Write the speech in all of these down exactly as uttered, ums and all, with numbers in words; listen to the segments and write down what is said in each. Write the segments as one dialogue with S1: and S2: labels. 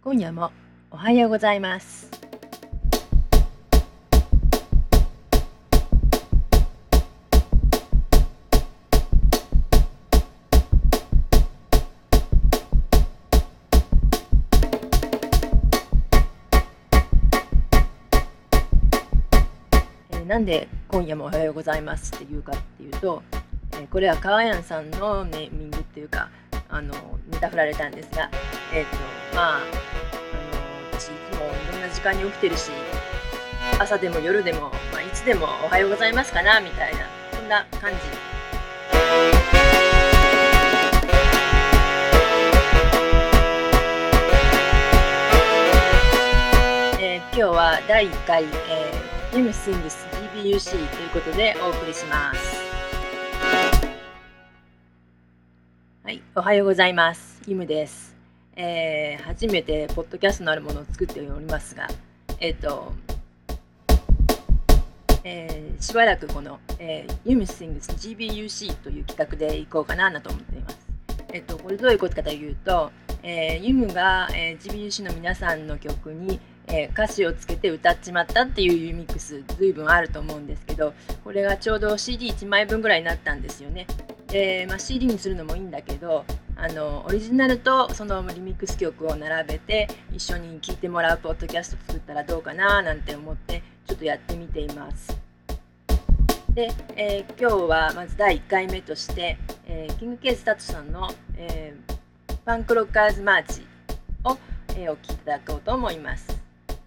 S1: 今夜もおはようございます。えーなんで今夜もおはようございますって言うかっていうと、えーこれはかわやんさんのネーミングっていうか、あのネタ振られたんですが、えっ、とまあ、あの私いつもいろんな時間に起きてるし、朝でも夜でも、まあ、いつでもおはようございますかなみたいな、そんな感じ。えー今日はだいいっかい、えー、ユムスイングス ジービーユーシー ということでお送りします。はい、おはようございます。ユムです。えー初めてポッドキャストのあるものを作っておりますが、えっ、と、えーしばらくこの、えー、ユムスイングス ジービーユーシー という企画でいこうかなと思っています。えっ、と、これどういうことかというと、えーユムが、えー ジービーユーシー の皆さんの曲に、えー歌詞をつけて歌っちまったっていうユミックスずいぶんあると思うんですけど、これがちょうど シーディーいち 枚分ぐらいになったんですよね。で、まあ、シーディー にするのもいいんだけど、あのオリジナルとそのリミックス曲を並べて一緒に聴いてもらうポッドキャスト作ったらどうかななんて思ってちょっとやってみています。で、えー今日はまずだいいっかいめとして、えーキングケイスタットさんの、えーパンクロッカーズマーチを、えーお聴きいただこうと思います。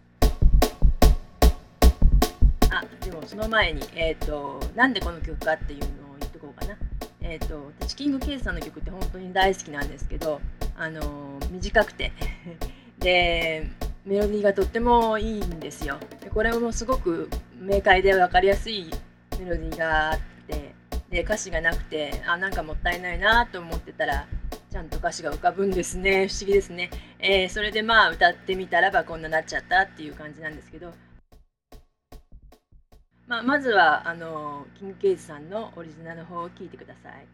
S1: あ、でもその前に、えー、となんでこの曲かっていうのを言っとこうかな。えー、と私キングケイスさんの曲って本当に大好きなんですけど、あのー短くてでメロディーがとってもいいんですよ。でこれもすごく明快で分かりやすいメロディーがあって、で歌詞がなくて、あ、なんかもったいないなと思ってたらちゃんと歌詞が浮かぶんですね。不思議ですね。えーそれでまあ歌ってみたらばこんななっちゃったっていう感じなんですけど、まあ、まずはあのキングケイズさんのオリジナルの方を聞いてください。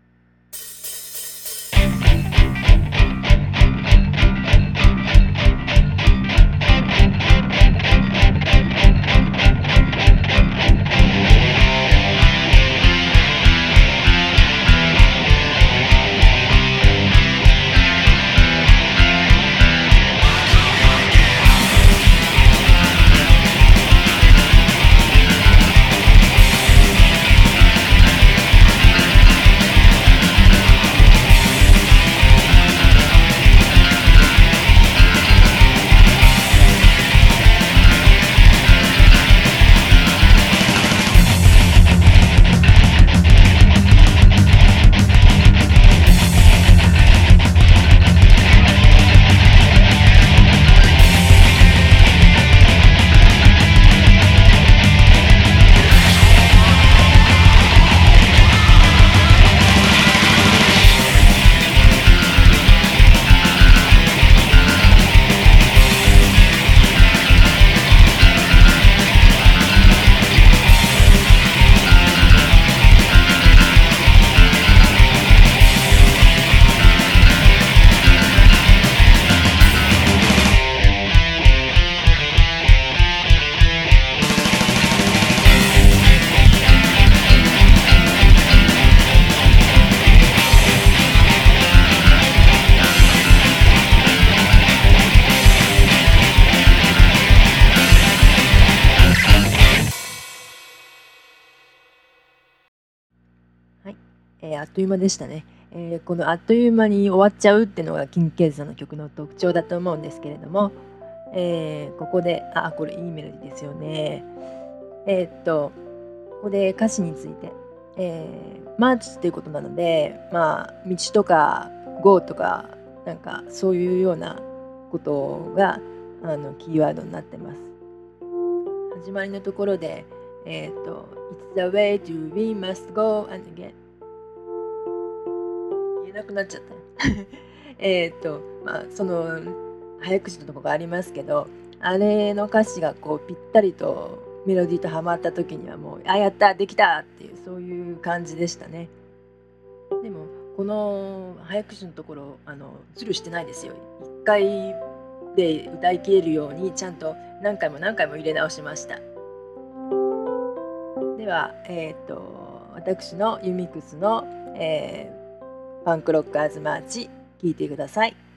S1: はい、えーあっという間でしたね。えーこのあっという間に終わっちゃうっていうのがキングケイズさんの曲の特徴だと思うんですけれども、えーここで、あ、これいいメロディーですよね。えーっと、ここで歌詞について、えーマーチっていうことなので、まあ、道とか ゴー とか、なんかそういうようなことがあのキーワードになってます。始まりのところで、えーっと、It's the way to we must go and get 言えなくなっちゃった。えっと、まあ、その早口のとこがありますけど、あれの歌詞がこうぴったりとメロディーとハマった時にはもう、あ、やった、できたっていう、そういう感じでしたね。でも、この早口のところ、あの、ズルしてないですよ。一回で歌い切れるようにちゃんと何回も何回も入れ直しました。では、えー、と私のユミックスの、えー、パンクロッカーズマーチ聴いてください。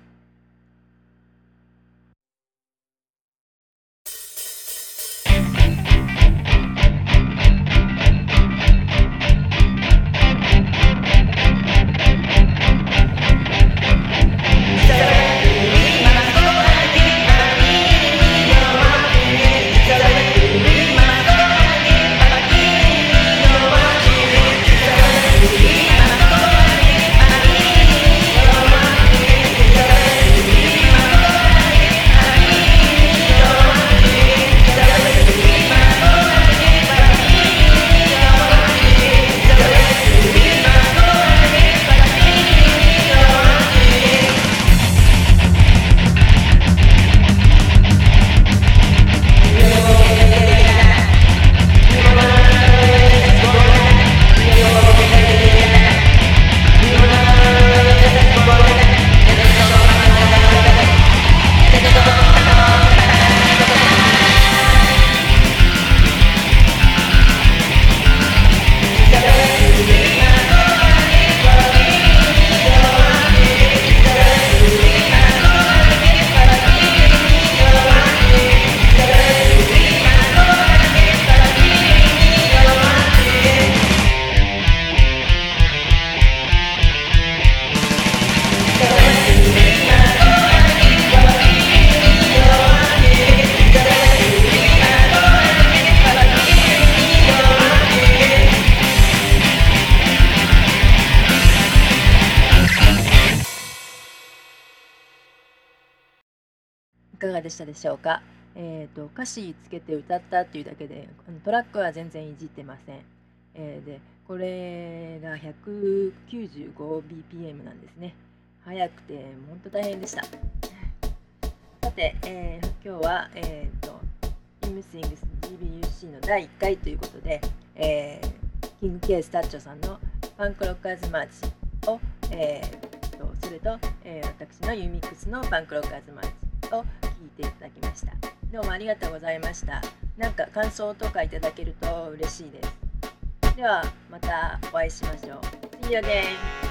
S1: いかがでしたでしょうか。えー、と歌詞つけて歌ったっていうだけでトラックは全然いじってません。えー、でこれが ひゃくきゅうじゅうごビーピーエム なんですね。速くて本当大変でした。さて、えー、今日は、えー、とユムスイングス ジービーユーシー のだいいっかいということで、えー、キング・ケイ・スタッチョさんのパンクロッカーズマーチを、えー、とそれと、えー、私のユミックスのパンクロッカーズマーチを聞いていただきました。どうもありがとうございました。なんか感想とかいただけると嬉しいです。ではまたお会いしましょう。See you again!